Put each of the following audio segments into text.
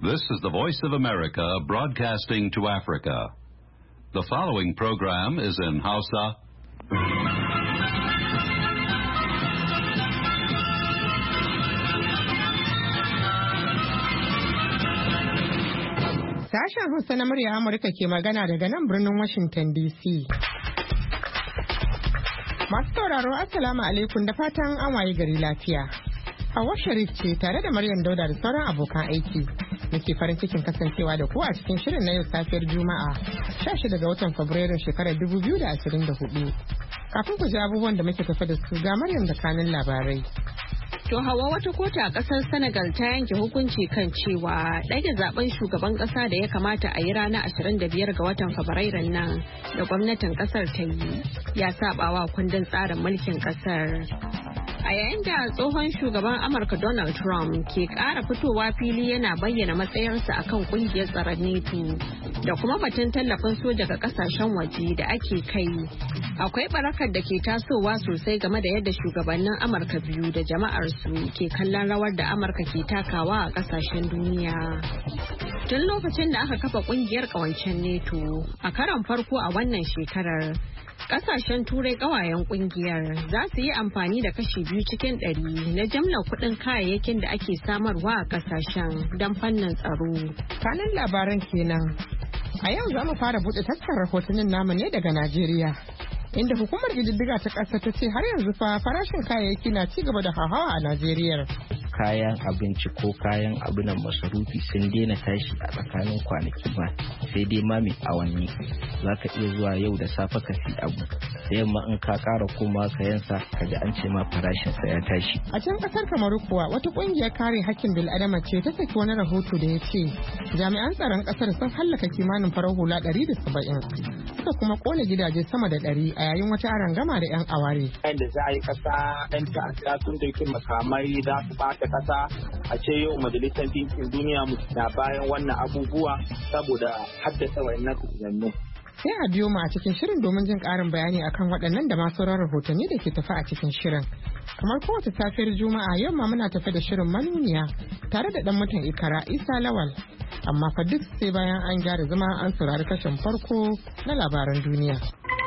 This is the Voice of America broadcasting to Africa. The following program is in Hausa. Sashen Hausa na murya Amurka ke magana daga nan birnin Washington DC. Masu sauraro Assalamu alaikum da fatan an waye gari lafiya. Hawwa Sharif ce tare da Maryam Dauda da sauran abokan aiki. Muke farin cikin kasancewa da ku a cikin shirin na yau safiyar Juma'a 16 ga watan Fabrairun shekarar 2024. Kafin ku ji abubuwan da muke tafa da su ga Maryam da kanin labarai. To Hawa, wata kotu a kasar Senegal ta yanke hukunci kan cewa ɗage zaben shugaban ƙasa da ya kamata a yi ranar 25 ga watan Fabrairun nan da gwamnatin ƙasar ta yi ya sabawa kundin tsarin mulkin ƙasar. A yayin da tsohon shugaban Amurka Donald Trump ke ƙara fitowa fili yana bayyana matsayarsa akan ƙungiyar tsaron NATO da kuma batun tallafin soja ga ƙasashen waje da ake kai. Akwai barakar da ke tasowa sosai game da yadda shugabannin Amurka biyu da jama'arsu ke kallon rawar da Amurka ke takawa a ƙasashen duniya. Tun lokacin da aka kafa ƙungiyar ƙawancen NATO a karon farko a wannan shekarar. Kasashen turai kawayen kungiyar za su yi amfani da kashi 2 cikin 100 na jimlar kudin kayayyakin da ake samarwa a kasashen don fannin tsaro. Kanin labaran kenan. A yau za mu fara buɗe taskar rahotannin namu ne daga Najeriya. Inda hukumar ƙididdiga ta ƙasa ta ce har yanzu fa farashin kayayyaki na ci gaba da hauhawa a Najeriya. Kayan abinci ko kayan abunan masarufi sun daina tashi a tsakanin kwanaki ba, sai dai ma mai awanni. Za ka iya zuwa yau da safe ka fi abu, da yamma in ka ƙara koma kayansa ka ji an ce ma farashinsa ya tashi. A can ƙasar Kamaru kuwa wata ƙungiyar kare hakkin bil'adama ce ta saki wani rahoto da ya ce jami'an tsaron ƙasar sun hallaka kimanin farar hula 170 suka kuma ƙone gidaje sama da 100 a yayin wata arangama da 'yan aware. Da za a yi ƙasa 'yan ta'adda sun dauki makamai za su ɓata ƙasa a ce yau majalisar ɗinkin duniya na bayan wannan abubuwa saboda haddasa wayannan fitinu. Sai a biyo mu a cikin shirin domin jin ƙarin bayani akan waɗannan da masu sauran rahotanni da ke tafi a cikin shirin. Kamar kowace safiyar Juma'a yau ma muna tafi da shirin manuniya tare da ɗan mutan Ikara Isa Lawal. Amma fa duk sai bayan an gyara zama an saurari kashin farko na labaran duniya.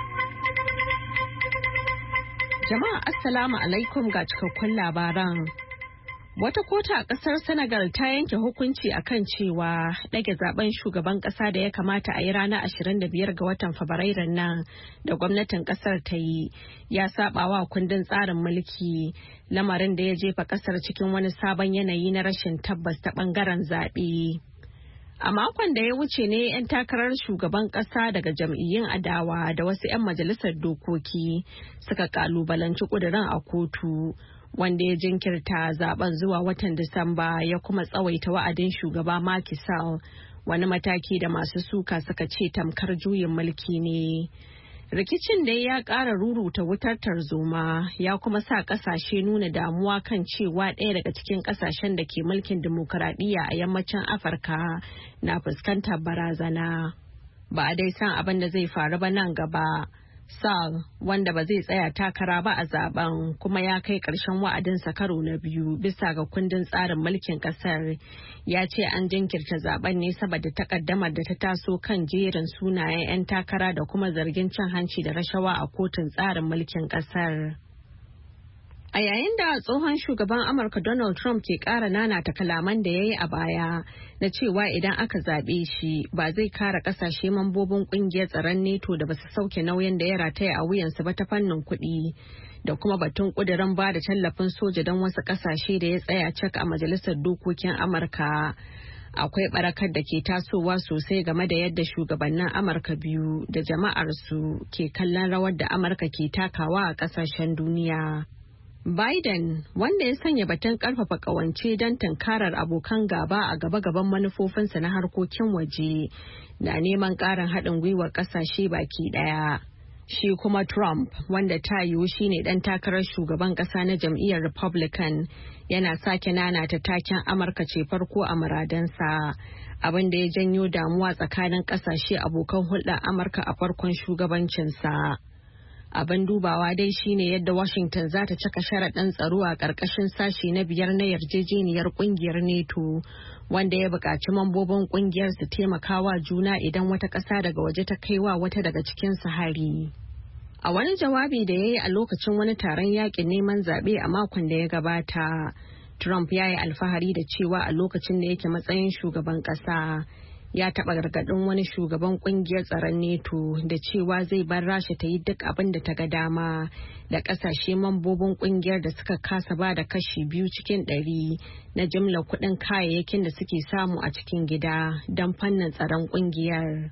Jama'a Assalamu alaikum ga cikakkun labaran. Wata kotu a kasar Senegal ta yanke hukunci akan cewa ɗage zaben shugaban ƙasa da ya kamata a yi ranar 25 ga watan Fabrairun nan da gwamnatin ƙasar ta yi ya sabawa kundin tsarin mulki, lamarin da ya jefa ƙasar cikin wani sabon yanayi na rashin tabbas ta ɓangaren zaɓe. A makon da ya wuce ne 'yan takarar shugaban ƙasa daga jam'iyyun adawa da wasu 'yan majalisar dokoki suka kalubalanci ƙudurin a kotu. Wanda ya jinkirta zaben zuwa watan Disamba ya kuma tsawaita wa'adin shugaba Macky Sall, wani mataki da masu suka suka ce tamkar juyin mulki ne. Rikicin dai ya ƙara ruruta wutar tarzoma ya kuma sa ƙasashe nuna damuwa kan cewa ɗaya daga cikin ƙasashen da ke mulkin dimokuraɗiyya a yammacin Afirka na fuskantar barazana. Ba a dai san abin da zai faru ba nan gaba. Sall, wanda ba zai tsaya takara ba a zaben kuma ya kai ƙarshen wa'adinsa karo na biyu bisa ga kundin tsarin mulkin ƙasar, ya ce an jinkirta zaben ne saboda takaddamar da ta taso kan jerin sunayen 'yan takara da kuma zargin cin hanci da rashawa a kotun tsarin mulkin ƙasar. A yayin da tsohon shugaban Amurka Donald Trump ke ƙara nanata kalaman da ya yi a baya na cewa idan aka zaɓe shi ba zai kare ƙasashe mambobin ƙungiyar tsaron NATO da ba su sauke nauyin da ya rataya a wuyansu ba ta fannin kuɗi da kuma batun ƙudurin ba da tallafin soja don wasu ƙasashe da ya tsaya cak a Majalisar Dokokin Amurka. Akwai barakar da ke tasowa sosai game da yadda shugabannin Amurka biyu da jama'arsu ke kallon rawar da Amurka ke takawa a ƙasashen duniya. Biden, wanda ya sanya batun karfafa kawance don tunkarar abokan gaba a gaba-gaban manufofinsa na harkokin waje, na neman ƙarin haɗin gwiwar ƙasashe baki ɗaya. Shi kuma Trump, wanda ta yiwu shine ɗan takarar shugaban ƙasa na jam'iyyar Republican, yana sake nanata taken Amurka ce farko a muradansa, abin da ya janyo damuwa tsakanin ƙasashe abokan hulɗar Amurka a farkon shugabancinsa. Abin dubawa dai shine yadda Washington za ta cika sharaɗin tsaro a ƙarƙashin sashi na 5 na yarjejeniyar ƙungiyar NATO, wanda ya buƙaci mambobin ƙungiyar su taimakawa juna idan wata ƙasa daga waje ta kaiwa wata daga cikin su hari. A wani jawabi da ya yi a lokacin wani taron yaƙin neman zaɓe a makon da ya gabata, Trump ya yi alfahari da cewa a lokacin da yake matsayin shugaban ƙasa, ya taɓa gargaɗin wani shugaban ƙungiyar tsaron NATO da cewa zai bar Rasha ta yi duk abin da ta ga dama da ƙasashe mambobin ƙungiyar da suka kasa ba da kashi 2 cikin 100 na jimlar kuɗin kayayyakin da suke samu a cikin gida don fannin tsaron ƙungiyar.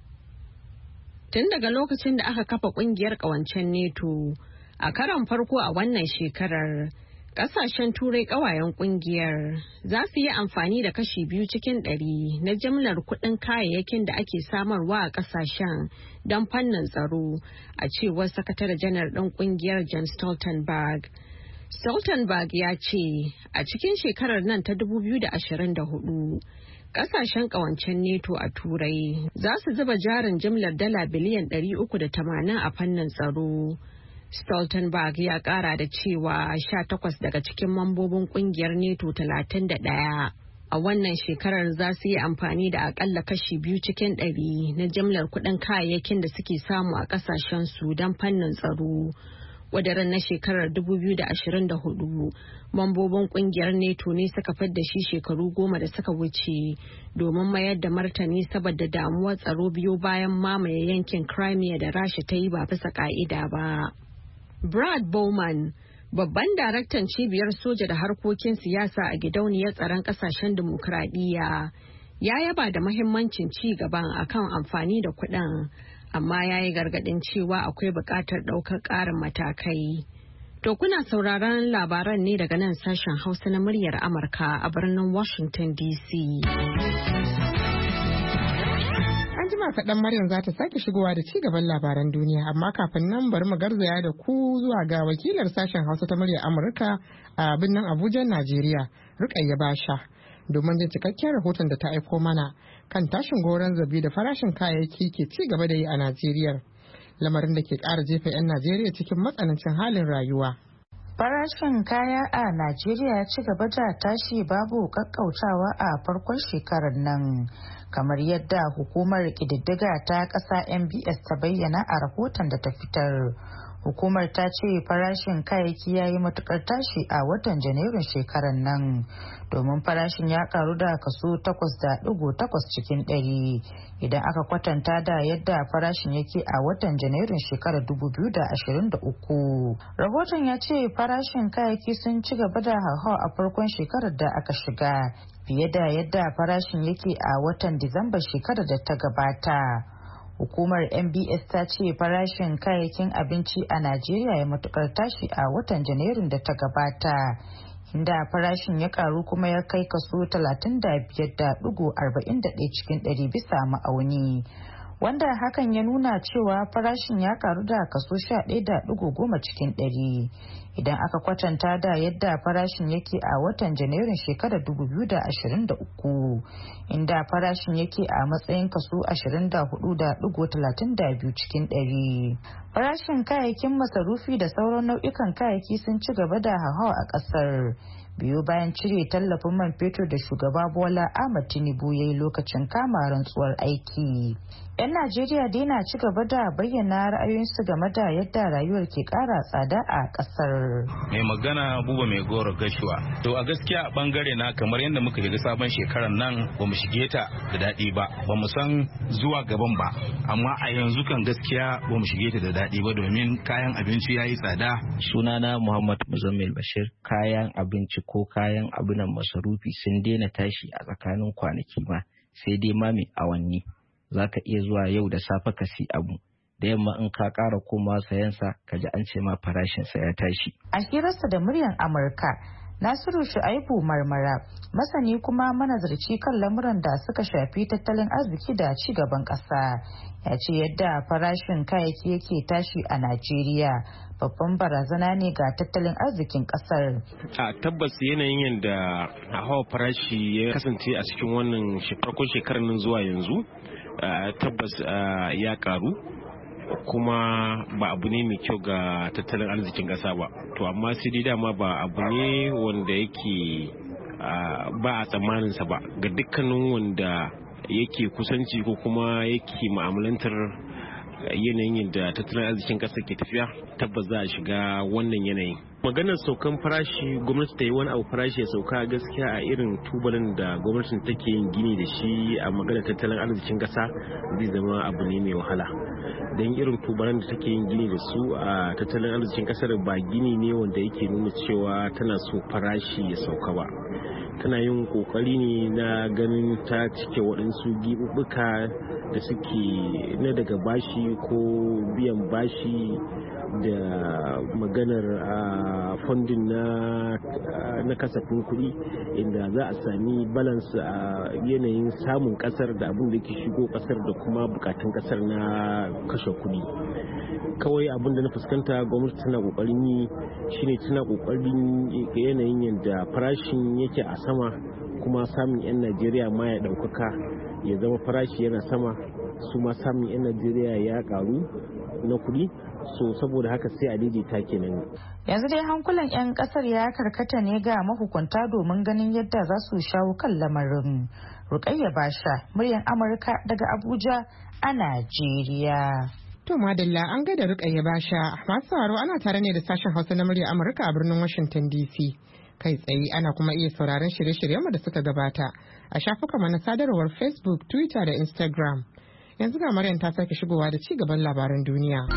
Tun daga lokacin da aka kafa ƙungiyar ƙawancen NATO, a karon farko a wannan shekarar, kasashen turai kawayen kungiyar za su yi amfani da kashi 2 cikin 100 na jimlar kuɗin kayayyakin da ake samarwa a kasashen don fannin tsaro, a cewar sakatare janar ɗin kungiyar Jens Stoltenberg. Stoltenberg ya ce a cikin shekarar nan ta 2024 kasashen kawancen NATO a turai za su zuba jarin jimlar dala biliyan 380 a fannin tsaro. Stoltenberg ya kara da cewa 18 daga cikin mambobin kungiyar NATO 31 a wannan shekarar za su yi amfani da akalla kashi 2 cikin 100 na jimlar kuɗin kayayyakin da suke samu a kasashen su don fannin tsaro. Ƙudurin na shekarar 2024 mambobin kungiyar NATO ne suka fidda shi shekaru 10 da suka wuce domin mayar da martani saboda damuwar tsaro biyo bayan mamaye yankin Crimea da Rasha ta yi ba bisa ka'ida ba. Brad Bowman, babban daraktan cibiyar soja da harkokin siyasa a gidauniyar tsaron kasashen dimokuraɗiyya, ya yaba da mahimmancin ci gaban akan amfani da kuɗin, amma ya yi gargaɗin cewa akwai buƙatar ɗaukar ƙarin matakai. To kuna sauraron labaran ne daga nan sashen Hausa na muryar Amurka a birnin Washington DC. An jima kaɗan Maryam za ta sake shigowa da ci gaban labaran duniya, amma kafin nan bari mu garzaya da ku zuwa ga wakilar sashen Hausa ta muryar Amurka a birnin Abuja, Najeriya, Rukayya Basha, domin jin cikakken rahoton da ta aiko mana kan tashin goron zabi da farashin kayayyaki ke ci gaba da yi a Najeriya, lamarin da ke ƙara jefa 'yan Najeriya cikin matsanancin halin rayuwa. Farashin kaya a Najeriya ya ci gaba da tashi babu kakkautawa a farkon shekarar nan, kamar yadda hukumar ƙididdiga ta ƙasa NBS ta bayyana a rahoton da ta fitar. Hukumar ta ce farashin kayayyaki ya yi matukar tashi a watan Janairun shekarar nan, domin farashin ya karu da kaso 8.8 cikin 100 idan aka kwatanta da yadda farashin yake a watan Janairun shekarar 2023. Rahoton ya ce farashin kayayyaki sun ci gaba da hauhawa a farkon shekarar da aka shiga, fiye da yadda farashin yake a watan Disamba shekarar da ta gabata. Hukumar NBS ta ce farashin kayayyakin abinci a Najeriya ya matukar tashi a watan Janairun da ta gabata, inda farashin ya karu kuma ya kai kaso 35.41 cikin 100 bisa ma'auni, wanda hakan ya nuna cewa farashin ya karu da kaso 11.10 cikin 100 idan aka kwatanta da yadda farashin yake a watan Janairun shekarar 2023, inda farashin yake a matsayin kaso 24.32 cikin 100. Farashin kayayyakin masarufi da sauran nau'ikan kayayyaki sun ci gaba da hauhawa a ƙasar, biyo bayan cire tallafin man fetur da shugaba Bola Ahmed Tinubu ya yi lokacin kama rantsuwar aiki. 'Yan Najeriya dai na ci gaba da bayyana ra'ayoyinsu game da yadda rayuwar ke kara tsada a kasar. Mai magana Buba Mai Goro Gashuwa. To a gaskiya a bangare na, kamar yadda muka shiga sabon shekarar nan, ba mu shige ta da daɗi ba, ba mu san zuwa gaban ba, amma a yanzu kan gaskiya ba mu shige ta da daɗi ba, domin kayan abinci ya yi tsada. Sunana Muhammad Muzammil Bashir. Kayan abinci ko kayan abunan masarufi sun daina tashi a tsakanin kwanaki ma, sai dai ma mai awanni. Za ka iya zuwa yau da safe ka si abu, da yamma in ka ƙara komawa sayansa ka ji an ce ma farashinsa ya tashi. A hirarsa da muryar Amurka, Nasiru Shu'aibu Marmara, masani kuma manazarci kan lamuran da suka shafi tattalin arziki da ci gaban ƙasa, ya ce yadda farashin kayayyaki yake tashi a Najeriya babban barazana ne ga tattalin arzikin ƙasar. A tabbas yanayin yadda hawa farashi ya kasance a cikin wannan farkon shekarar nan zuwa yanzu tabbas ya karu, kuma ba abu ne mai kyau ga tattalin arzikin ƙasa ba. To amma sai dai dama ba abu ne wanda yake ba a tsammaninsa ba ga dukkanin wanda yake kusanci ko kuma yake ma'amalantar yanayin da tattalin arzikin ƙasa ke tafiya. Tabbas za a shiga wannan yanayin. Maganar saukan farashi, gwamnati ta yi wani abu farashi ya sauka, gaskiya a irin tubalin da gwamnatin take yin gini da shi a maganar tattalin arzikin ƙasa zai zama abu ne mai wahala. Don irin tubalin da take yin gini da su a tattalin arzikin ƙasar ba gini ne wanda yake nuna cewa tana so farashi ya sauka ba. Tana yin kokari ne na ganin ta cike waɗansu giɓuɓɓuka da suke na daga bashi ko biyan bashi da maganar funding na kasafin kuɗi, inda za a sami balance a yanayin samun ƙasar da abin da ke shigo ƙasar da kuma bukatun ƙasar na kashe kuɗi. Kawai abin da na fuskanta gwamnati tana ƙoƙarin yi shine tana ƙoƙarin yanayin yadda farashin yake a sama, kuma samun 'yan Najeriya ma ya ɗaukaka, ya zama farashi yana sama, su ma samun 'yan Najeriya ya ƙaru na kuɗi. So saboda haka sai a daidaita kenan. Yanzu dai hankulan 'yan kasar ya karkata ne ga mahukunta domin ganin yadda za su shawo kan lamarin. Rukayya Basha, muryar Amurka daga Abuja a Najeriya. To madalla, an gaida Rukayya Basha. Masu sauraro ana tare ne da sashen Hausa na muryar Amurka a birnin Washington DC. Kai tsaye ana kuma iya sauraron shirye-shiryenmu da suka gabata a shafukan na sadarwar Facebook, Twitter da Instagram. Yanzu ga Maryam ta sake shigowa da ci gaban labaran duniya.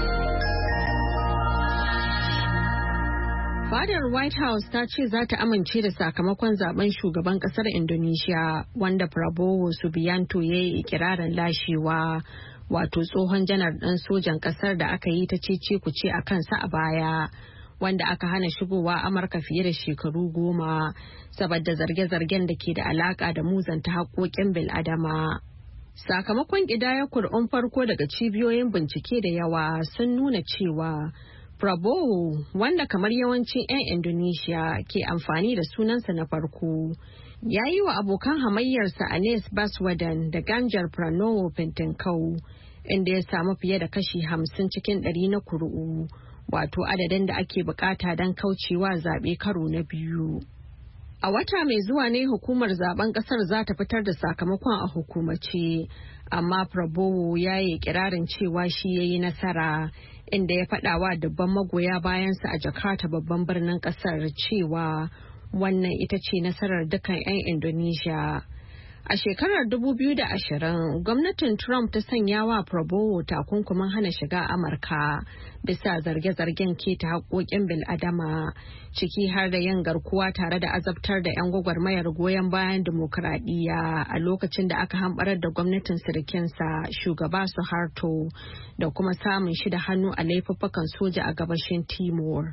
Fadar White House ta ce za ta amince da sakamakon zaben shugaban kasar Indonesia wanda Prabowo Subianto ya yi ikirarin lashewa, wato tsohon janar ɗan sojan kasar da aka yi ta cece kuce a kansa a baya, wanda aka hana shigowa Amurka fiye da shekaru 10 saboda zarge-zargen da ke da alaka da muzanta haƙoƙin bil'adama. Sakamakon ƙidayar kur'un farko daga cibiyoyin bincike da yawa sun nuna cewa Prabowo, wanda kamar yawancin 'yan Indonesia ke amfani da sunansa na farko, ya yi wa abokan hamayyarsa Anies Baswedan da Ganjar Pranowo fintinkau, inda ya samu fiye da kashi 50 cikin 100 na kuri'u, wato adadin da ake bukata don kaucewa zaɓe karo na biyu. A wata mai zuwa ne hukumar zaben kasar za ta fitar da sakamakon a hukumace, amma Prabowo ya yi kirarin cewa shi ya yi nasara, inda ya faɗa wa dubban magoya bayansa a Jakarta babban birnin kasar cewa wannan ita ce nasarar dukkan 'yan Indonesia. A shekarar 2020, gwamnatin Trump ta sanya wa Prabowo takunkumin hana shiga Amurka bisa zarge-zargen keta haƙoƙin bil'adama, ciki har da yin garkuwa tare da azabtar da 'yan gwagwarmayar goyon bayan dimokuraɗiyya a lokacin da aka hamɓarar da gwamnatin sirikinsa shugaba Suharto, da kuma samun shi da hannu a laifuffukan soja a gabashin Timor.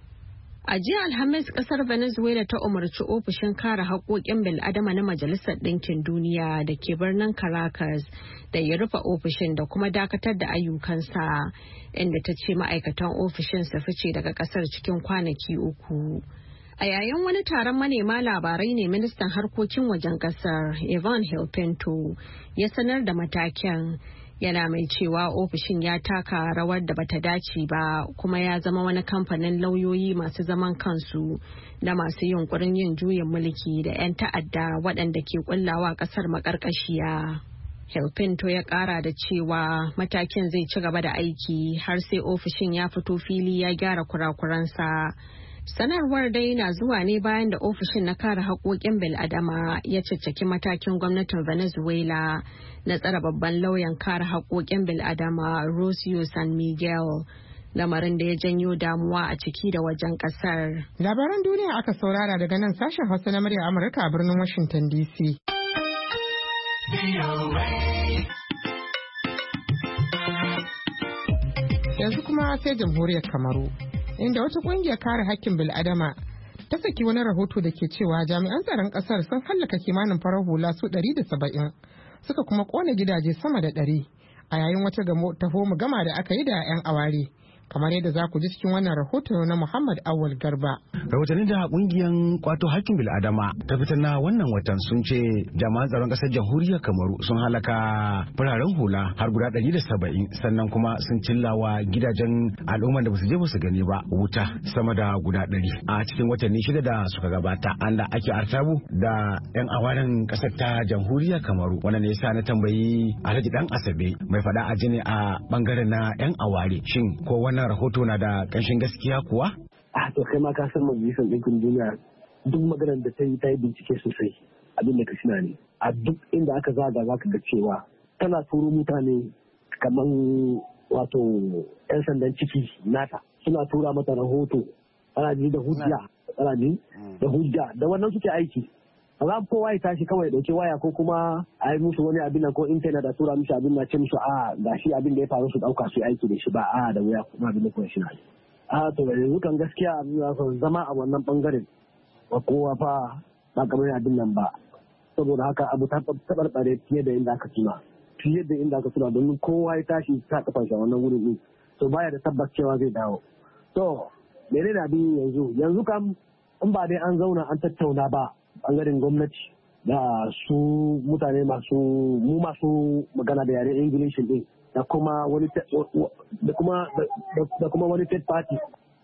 A jiya Alhamis, kasar Venezuela ta umarci ofishin kare haƙoƙin bil'adama na Majalisar Ɗinkin Duniya da ke birnin Caracas da ya rufe ofishin da kuma dakatar da ayyukansa, inda ta ce ma'aikatan ofishin su fice daga kasar cikin kwanaki 3. A yayin wani taron manema labarai ne ministan harkokin wajen kasar Ivan Hilpinto ya sanar da matakin, yana mai cewa ofishin ya taka rawar da bata dace ba, kuma ya zama wani kamfanin lauyoyi masu zaman kansu da masu yunkurin yin juyin mulki da 'yan ta'adda waɗanda ke kullawa ƙasar maƙarƙashiya. Hilpinto ya ƙara da cewa matakin zai ci gaba da aiki har sai ofishin ya fito fili ya gyara kurakuransa. Sanarwar dai na zuwa ne bayan da ofishin na kare haƙoƙin bil'adama ya caccaki matakin gwamnatin Venezuela na tsare babban lauyan kare haƙoƙin bil'adama Rocio San Miguel, lamarin da ya janyo damuwa a ciki da wajen ƙasar. Labaran duniya aka saurara daga nan sashen Hausa na murya Amurka a birnin Washington DC. Yanzu kuma sai jamhuriyar Kamaru, inda wata kungiyar kare hakkin bil'adama ta saki wani rahoto da ke cewa jami'an tsaron kasar sun hallaka kimanin farar hula su 170, suka kuma kone gidaje sama da 100 a yayin wata taho gama da aka yi da 'yan aware kamar yadda za ku ji cikin wannan rahoto na Muhammad Awal Garba. Rahotanni da kungiyar kwato hakkin bil'adama ta fitar na wannan watan sun ce jami'an tsaron kasar jamhuriyar Kamaru sun halaka fararen hula har guda 170 sannan kuma sun cillawa gidajen al'umman da basu je basu gani ba wuta sama da guda 100 a cikin watanni 6 da suka gabata. An da ake artabu da 'yan awarin kasar ta jamhuriyar Kamaru. Wannan ne yasa na tambayi Alhaji Dan Asabe mai fada a jini a bangaren na 'yan aware, shin ko wannan rahoto na da ƙanshin gaskiya kuwa? To kai ma ka san majalisar ɗinkin duniya duk maganar da ta yi bincike sosai abin da ka shina ne. A duk inda aka zaga za ka ga cewa tana turo mutane kamar wato 'yan sandan ciki nata suna tura mata rahoto ana ji da hujja da wannan suke aiki. Za kowa ya tashi kawai dauke waya ko kuma a yi musu wani abin nan ko intanet da tura musu abin na ce musu ga shi abin da ya faru su dauka su aiki da shi ba da wuya kuma abin da kuma shi na yi. To da yanzu kan gaskiya abin da zama a wannan bangaren ba kowa fa ba kamar abin nan ba, saboda haka abu ta tabarbare fiye da inda aka tuna domin kowa ya tashi ta kafan shi a wannan wurin din to baya da tabbas cewa zai dawo. To menene abin yanzu kam in ba dai an zauna an tattauna ba bangaren gwamnati da su mutane masu magana da yaren Ingilishi din da kuma wani third party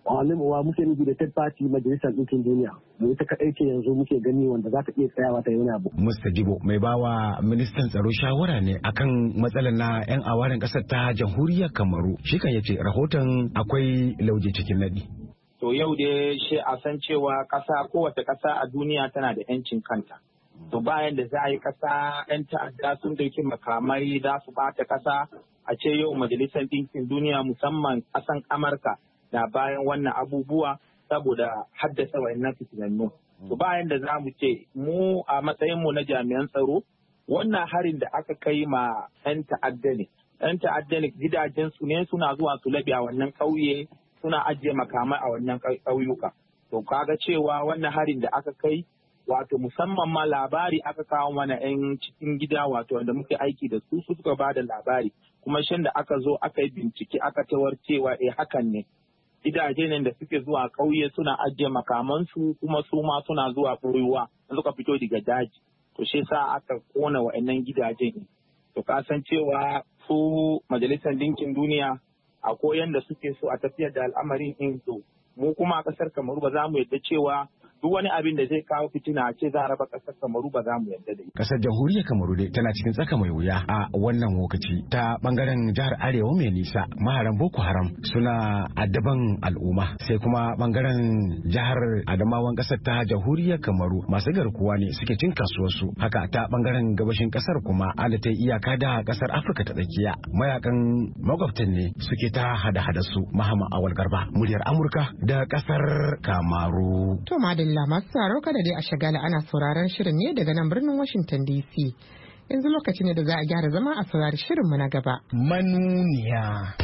wa muke nufi da third party majalisar ɗinkin duniya mu ita kaɗai ce yanzu muke gani wanda za ta iya tsayawa ta yi wani abu. Mr. Jibo mai bawa ministan tsaro shawara ne akan matsalar na 'yan awarin ƙasar ta jamhuriyar Kamaru. Shi kan yace rahoton akwai lauje cikin naɗi. To yau dai shi a san cewa kowace ƙasa a duniya tana da 'yancin kanta. To bayan da za a yi ƙasa 'yan ta'adda sun dauki makamai za su bata ƙasa a ce yau majalisar ɗinkin duniya musamman ƙasan Amurka na bayan wannan abubuwa saboda haddasa wayannan fitinannu. To bayan da za mu ce mu a matsayin mu na jami'an tsaro wannan harin da aka kai ma 'yan ta'adda ne. 'Yan ta'adda ne gidajen su ne suna zuwa su labe a wannan ƙauye suna ajiye makamai a wannan ƙauyuka. To kaga cewa wannan harin da aka kai wato musamman ma labari aka kawo mana 'yan cikin gida wato wanda muke aiki da su suka ba da labari kuma shin da aka zo aka yi bincike aka tawar cewa hakan ne gidaje ne da suke zuwa ƙauye suna ajiye makamansu kuma su ma suna zuwa ɓoyewa suka fito daga daji. To shi sa aka kona wa'annan gidajen. To ka san cewa su majalisar ɗinkin duniya a koyan da suke so a tafiyar da al'amarin in so mu kuma a kasar Kamaru ba za mu yadda cewa duk wani abin da zai kawo fitina a ce za a raba kasar Kamaru ba za mu yadda da ita. Kasar jamhuriyar Kamaru dai tana cikin tsaka mai wuya a wannan lokaci ta bangaren jihar Arewa mai nisa maharan Boko Haram suna addaban al'umma sai kuma bangaren jihar Adamawan kasar ta jamhuriyar Kamaru masu garkuwa ne suke cin kasuwarsu haka ta bangaren gabashin kasar kuma ala ta iyaka da kasar Afirka ta tsakiya mayakan makwabtan ne suke ta hada su. Muhammad Awal Garba muryar Amurka da kasar Kamaru. To madalla masu sauraro kada dai a shagala ana sauraron shirin ne daga nan birnin Washington DC. Yanzu lokaci ne da za a gyara zama a saurari shirinmu na gaba. Manuniya.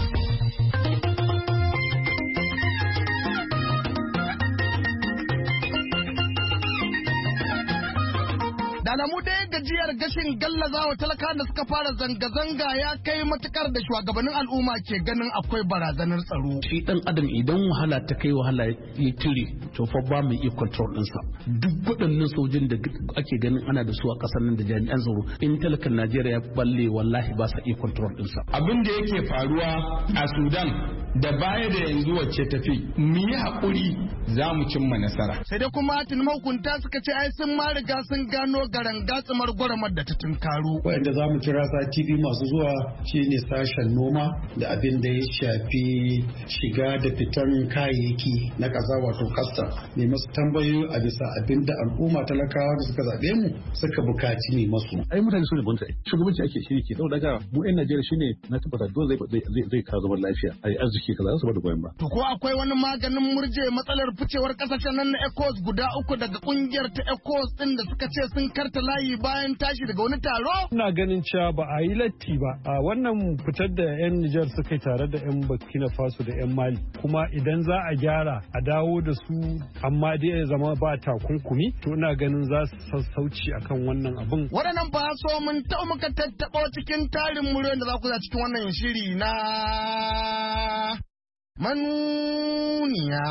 Da alamu dai gajiyar gashin gallazawa talaka da suka fara zanga-zanga ya kai matukar da shugabannin al'umma ke ganin akwai barazanar tsaro. Shi dan adam idan wahala ta kai wahala ya tire to fa ba mu iya control ɗinsa. Duk waɗannan sojin da ake ganin ana da su a ƙasar nan da jami'an tsaro in talakan Najeriya ya balle wallahi ba sa iya control ɗinsa. Abin da yake faruwa a Sudan da baya da yanzu wacce tafi mu yi haƙuri za mu cimma nasara. Sai dai kuma tun mahukunta suka ce ai sun ma riga sun gano garan gatsumar gwaramar da ta tunkaro. Wanda za mu kira sati biyu masu zuwa shine sashen noma da abin da ya shafi shiga da fitan kayayyaki na ƙasa wato kasta ne masu tambayoyi a bisa abin da al'umma talakawa da suka zaɓe mu suka bukaci ne masu. Ai mutane su ne gwamnati shugabanci ake shiri ke saboda ga mu 'yan Najeriya shine na tabbata dole zai kawo zaman lafiya ai arziki kaza su bada goyon ba. To ko akwai wani maganin murje matsalar ficewar kasashen nan na ECOWAS guda uku daga kungiyar ta ECOWAS din da suka ce sun karta layi bayan tashi daga wani taro? Ina ganin cewa ba a yi latti ba a wannan fitar da 'yan Nijar suka yi tare da 'yan Burkina Faso da 'yan Mali kuma idan za a gyara a dawo da su amma dai ya zama ba takunkumi to ina ganin za su sassauci akan wannan abin. Waɗannan ba so mun taɓa muka tattaɓa cikin tarin muryoyin da za ku za cikin wannan shiri na manuniya.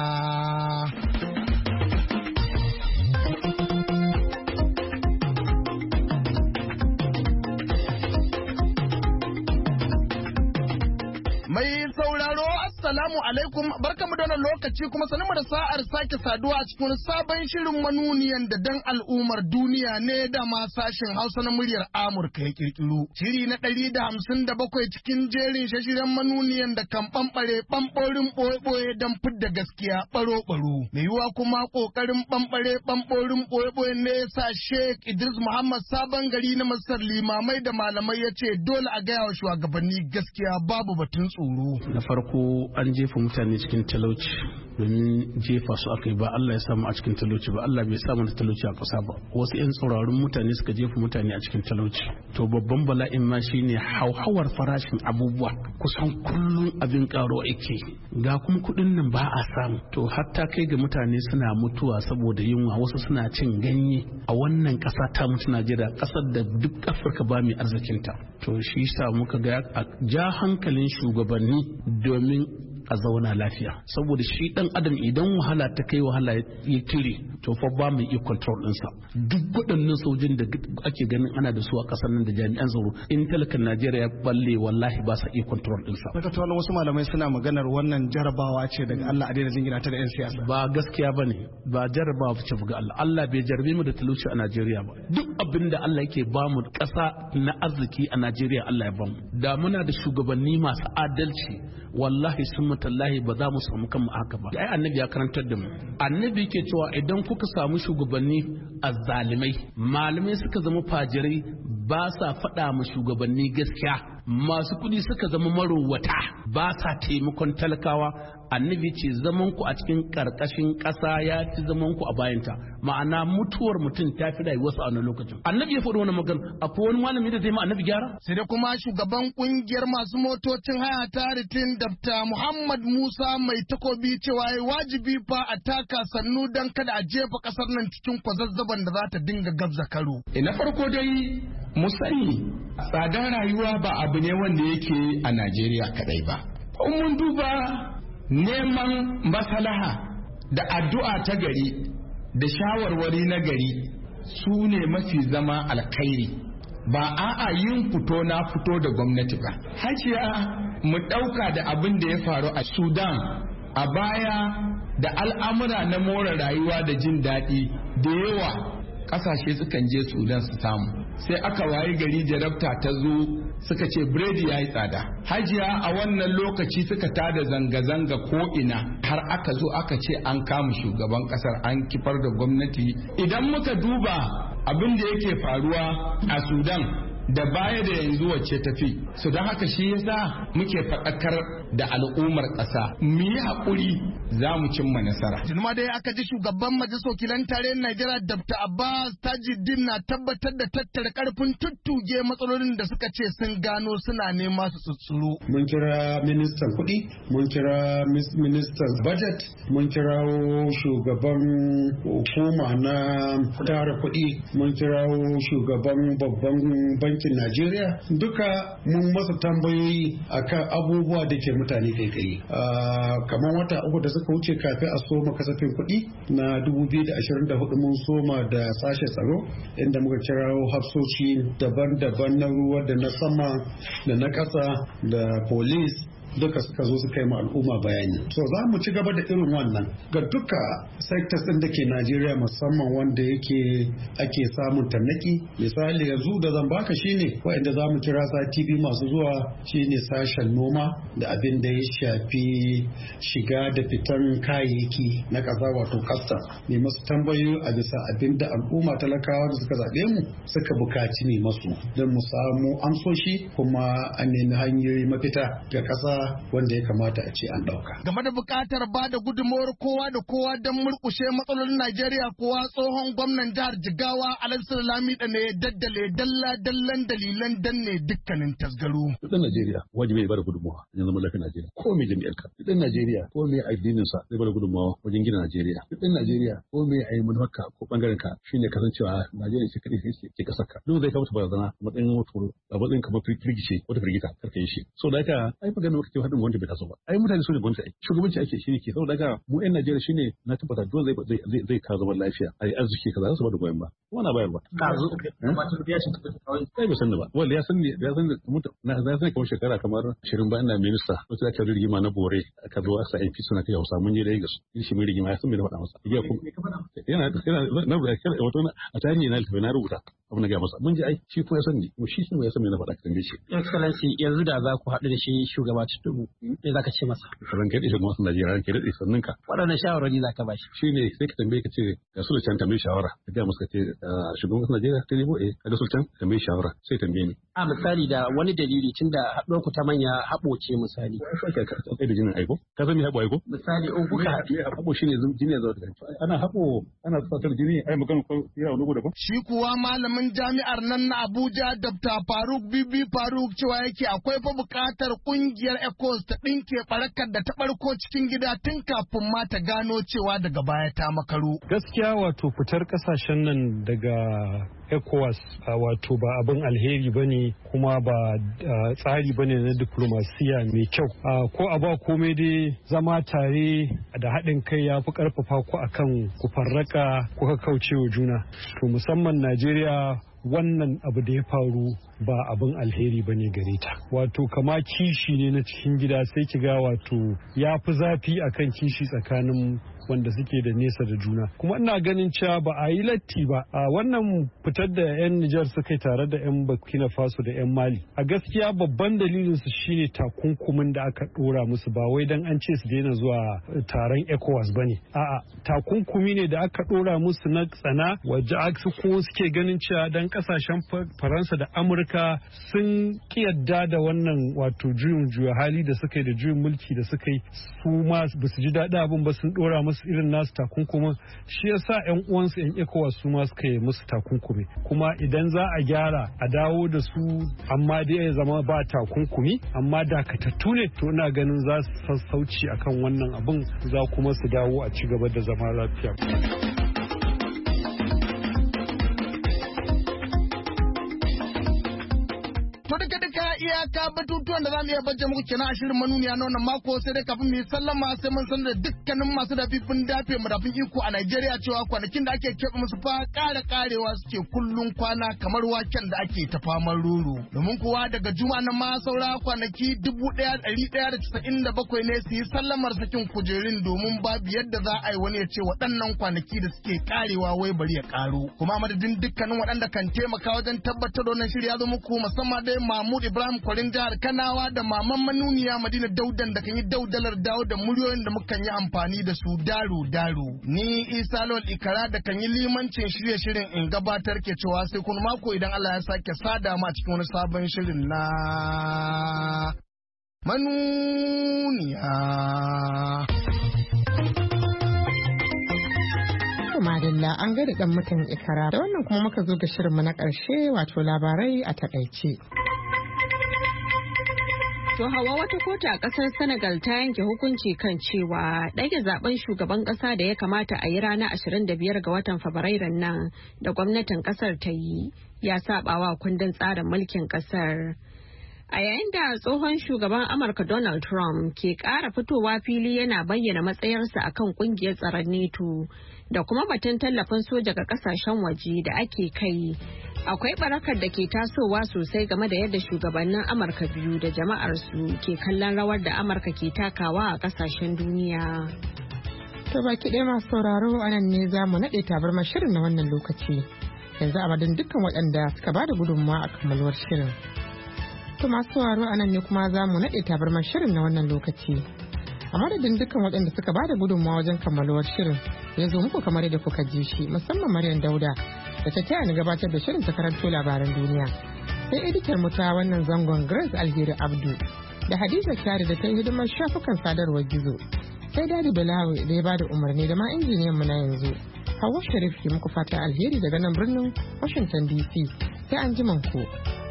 Mai sauraro assalamu alaikum, barkamu da wannan lokaci kuma sanin da sa'ar sake saduwa a cikin sabon shirin manuniyan da dan al'ummar duniya ne da ma sashen Hausa na muryar Amurka ya kirkiro. Shiri na 157 cikin jerin shashiren manuniyan da kan ɓamɓorin ɓoye-ɓoye don fidda gaskiya ɓaro-ɓaro. Mai yiwuwa kuma ƙoƙarin ɓamɓorin ɓoye-ɓoye ne ya sa Sheikh Idris Muhammad Sabon Gari na Masar limamai da malamai ya ce dole a gaya wa shugabanni gaskiya babu batun tsoro. Na farko an jefa mutane cikin talauci domin jefa su aka yi ba Allah ya samu a cikin talauci ba, Allah bai samu da talauci a ƙasa ba, wasu 'yan tsauraran mutane suka jefa mutane a cikin talauci. To babban bala'in ma shine hauhawar farashin abubuwa, kusan kullum abin karo ake, ga kuma kuɗin nan ba a samu, to hatta kai ga mutane suna mutuwa saboda yunwa, wasu suna cin ganye a wannan ƙasa ta mutu Najeriya, ƙasar da duk Afirka ba mai arzikinta. To shi sa muka ga a ja hankalin shugabanni domin a zauna lafiya, saboda shi dan adam idan wahala ta kai wahala ya tire to fa ba mai iya control ɗinsa. Duk waɗannan sojin da ake ganin ana da su a ƙasar nan da jami'an tsaro, in talakan Najeriya ya balle wallahi ba sa iya control ɗinsa. Daga tuwalin wasu malamai suna maganar wannan jarabawa ce daga Allah a daina jingina ta da 'yan siyasa. Ba gaskiya ba ne, ba jarabawa ce ga Allah. Allah bai jarabe mu da talauci a Najeriya ba. Duk abin da Allah yake ba mu ƙasa na arziki a Najeriya Allah ya ba mu. Da muna da shugabanni masu adalci, wallahi sun mutallahi ba za mu samu kanmu haka ba. Ai annabi ya karantar da mu, annabi yake cewa idan kuka samu shugabanni azzalimai, malamai suka zama fajirai, ba sa faɗa ma shugabanni gaskiya, masu kuɗi suka zama marowata, ba sa taimakon talakawa, annabi ce zaman ku a cikin karkashin ƙasa ya fi zaman ku a bayanta, ma'ana mutuwar mutum ta fi rayuwarsa a wannan lokacin. Annabi ya faɗi wannan magana, akwai wani malami da zai ma annabi gyara? Sai da kuma shugaban kungiyar masu motocin haya ta Ritin Dr. Muhammad Musa mai takobi cewa ya wajibi fa a taka sannu don kada a jefa ƙasar nan cikin kwazazzaban da za ta dinga gabza karo. Na farko dai mu sani tsadar rayuwa ba abu ne wanda yake a Najeriya kadai ba. In mun duba neman maslaha da addu'a ta gari da shawarwari na gari su ne mafi zama alkhairi, ba a'a yin fito na fito da gwamnati ba. Hajiya mu ɗauka da abin da ya faru a Sudan a baya da al'amura na more rayuwa da jin daɗi da yawa ƙasashe sukan je Sudan su samu, sai aka waye gari jarabta ta zo suka ce biredi ya yi tsada. Hajiya a wannan lokaci suka tada zanga-zanga ko'ina har aka zo aka ce an kama shugaban kasar an kifar da gwamnati. Idan muka duba abin da yake faruwa a Sudan da baya da yanzu wacce tafi, su don haka shi yasa muke faɗakar da al'ummar ƙasa mu yi haƙuri za mu cimma nasara. Tunuma dai aka ji shugaban majalisar wakilan tarayyar Najeriya Dr. Abbas Tajuddin na tabbatar da tattara karfin tuttuge matsalolin da suka ce sun gano suna nema su tsutsuro. Mun kira ministan kuɗi, mun kira ministan budget, mun kirawo shugaban hukuma na tara kuɗi, mun kirawo shugaban babban bankin Najeriya, duka mun masa tambayoyi akan abubuwa da ke mutane kai. Kamar wata uku da suka wuce kafin a soma kasafin kuɗi na 2024 mun soma da sashe tsaro inda muka kirawo hafsoshi daban-daban na ruwa da na sama da na ƙasa da police duka suka zo suka yi ma al'umma bayani. So za mu ci gaba da irin wannan ga duka sectors ɗin da ke Najeriya musamman wanda yake ake samun tarnaki. Misali yanzu da zan baka shine wa'anda za mu kira sati biyu masu zuwa shine sashen noma da abin da ya shafi shiga da fitan kayayyaki na ƙasa wato custom. Ne masu tambayoyi a bisa abin da al'umma talakawa da suka zaɓe mu suka bukaci ne masu don mu samu amsoshi kuma an nemi hanyoyi mafita ga ƙasa wanda ya kamata a ce an dauka. Game da bukatar ba da gudunmawar kowa da kowa don murkushe matsalolin Najeriya, kowa tsohon gwamnan jihar Jigawa Alhassan Lamido ne ya daddale dallan dalilan danne dukkanin tasgaro. Dan Najeriya wajibi ya bada gudunmawa wajen zaman lafiyar Najeriya. Ko mai jami'ar ka. Dan Najeriya ko mai addinin sa zai bada gudunmawa wajen gina Najeriya. Dan Najeriya ko mai ayi manufarka ko bangaren ka shine kasancewa Najeriya ce kadai ke kasar ka. Duk zai kawo barazana matsayin wato a matsayin kamar firgice wata firgita karka yi shi. So da haka ai magana ce haɗin gwamnati bai taso ba ai mutane su ne gwamnati ai shugabanci ake shi ne ke saboda ga mu ƴan Najeriya shine na tabbata dole zai kawo zaman lafiya ai arziki kaza su ba da goyon ba wannan bayar ba sai ba san ba wanda ya san na san kamar shekara kamar 20 ba ina minista wata aka rigima na bore aka zo asa MP suna kai Hausa mun je da Lagos shi mai rigima ya san me na faɗa masa yana na wato a tarihi na littafi na rubuta abin da ga masa mun je ai shi ko ya san ni shi ya san me na faɗa kan shi excellency yanzu da za ku haɗu da shi shugaba Tinubu me zaka ce masa ran kai da shugaban Najeriya ran kai da sannan ka waɗannan shawarwari zaka ba shi shine sai ka tambaye ka ce ga su da can tambaye shawara ka ga masa ce shugaban Najeriya Tinubu kaga su can tambaye shawara sai tambaye ni a misali da wani dalili tunda haɗuwar ku ta manya haɓo ce misali kai da jinin aiko ka san me haɓo aiko misali in kuka haɓo shine jini ya zo da ana haɓo ana tsatar jini ai magana ko ya wani da ba shi kuwa malamin jami'ar nan na Abuja Dr. Faruk Bibi Faruk cewa yake akwai fa buƙatar kungiyar ECOWAS ta ɗinke barakar da ta ɓarko cikin gida tun kafin ma ta gano cewa daga baya ta makaru. Gaskiya wato fitar ƙasashen nan daga ECOWAS wato ba abin alheri bane kuma ba tsari bane na diplomasiya mai kyau. Ko a ba komai dai zama tare da haɗin kai ya fi ƙarfafa ku akan ku farraka kuka kaucewa juna. To musamman Najeriya wannan abu da ya faru ba abin alheri bane gare ta wato kama kishi ne na cikin gida sai ki ga wato ya fi zafi akan kishi tsakanin wanda suke da nesa da juna kuma ina ganin cewa ba a yi latti ba a wannan fitar da 'yan Nijar suka yi tare da 'yan Burkina Faso da 'yan Mali a gaskiya babban dalilin su shine takunkumin da aka dora musu ba wai dan an ce su daina zuwa taron ECOWAS bane a'a takunkumi ne da aka dora musu na tsana waje aksu ko suke ganin cewa dan kasashen Faransa da Amurka sun kiyarda da wannan wato juya hali da suka yi da juyin mulki da suka yi su ma ba su ji daɗi abin ba sun dora musu irin nasu takunkumin shi yasa yan uwansu yan ECOWAS su ma suka yi musu takunkumi kuma idan za a gyara a dawo da su amma dai ya zama ba takunkumi amma dakatattu ne to ina ganin za su sassauci akan wannan abin za kuma su dawo a ci gaba da zama lafiya. iyaka batutuwan da za mu iya bajje muku kenan a shirin manuniya na wannan mako sai dai kafin mu yi sallama sai mun san da dukkanin masu dafifin dafe madafin iko a Najeriya cewa kwanakin da ake keɓe musu fa karewa suke kullun kwana kamar waken da ake ta faman roro domin kuwa daga juma'a nan ma saura kwanaki 1197 ne su yi sallamar sakin kujerun domin babu yadda za a yi wani ya ce waɗannan kwanaki da suke karewa wai bari ya karo kuma madadin dukkanin waɗanda kan taimaka wajen tabbatar da wannan shirya zo muku musamman dai Mahmud Ibrahim Kwarin jihar Kanawa da maman manuniya Madina Daudan da kan yi daudalar dawo da muryoyin da mukan yi amfani da su daro. Ni Isa Lawal Ikara da kan yi limancin shirye-shirin in gabatar ke cewa sai kun mako idan Allah ya sake sada ma cikin wani sabon shirin na manuniya. Madalla an gaida dan mutum Ikara da wannan kuma muka zo ga shirinmu na ƙarshe wato labarai a takaice. To Hawa, wata kotu a kasar Senegal ta yanke hukunci kan cewa ɗage zaben shugaban ƙasa da ya kamata a yi ranar 25 ga watan Fabrairun nan da gwamnatin ƙasar ta yi ya saɓawa kundin tsarin mulkin ƙasar. A yayin da tsohon shugaban Amurka Donald Trump ke ƙara fitowa fili yana bayyana matsayarsa akan ƙungiyar tsaron NATO da kuma batun tallafin soja ga ƙasashen waje da ake kai. Akwai barakar da ke tasowa sosai game da yadda shugabannin Amurka biyu da jama'arsu ke kallon rawar da Amurka ke takawa a ƙasashen duniya. To baki ɗaya masu sauraro a nan ne za mu naɗe tabarmar shirin na wannan lokaci. Yanzu a madadin dukkan waɗanda suka ba da gudunmawa a kammaluwar shirin. To masu sauraro a nan ne kuma za mu naɗe tabarmar shirin na wannan lokaci. A madadin dukkan waɗanda suka ba da gudunmawa wajen kammaluwar shirin ya zo muku kamar yadda kuka ji shi musamman Maryam Dauda da ta taya ni gabatar da shirin ta karanto labaran duniya. Sai editar mu ta wannan zangon Grace Alheri Abdu da Hadiza Kyari da ta yi hidimar shafukan sadarwar gizo. Sai Dadi Balawi da ya ba da umarni da ma injiniyan mu na yanzu. Hawwa Sharif ke muku fata alheri daga nan birnin Washington DC. Sai an ji ku.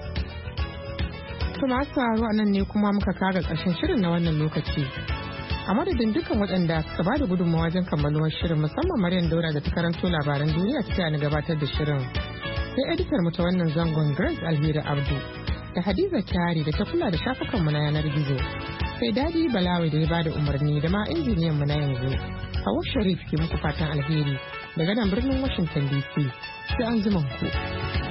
To masu sauraro a nan ne kuma muka kaga ƙarshen shirin na wannan lokaci. A madadin dukkan waɗanda suka ba da gudunmawa wajen kammaluwar shirin musamman Maryam Daura da ta karanto labaran duniya ta ni gabatar da shirin. Sai editar mu ta wannan zangon Grace Alheri Abdu da Hadiza Kyari da ta kula da shafukanmu na yanar gizo. sai Dadi Balawi da ya bada umarni da ma injiniyan mu na yanzu. Hawa Sharif ke muku fatan alheri daga nan birnin Washington DC. Sai an ku.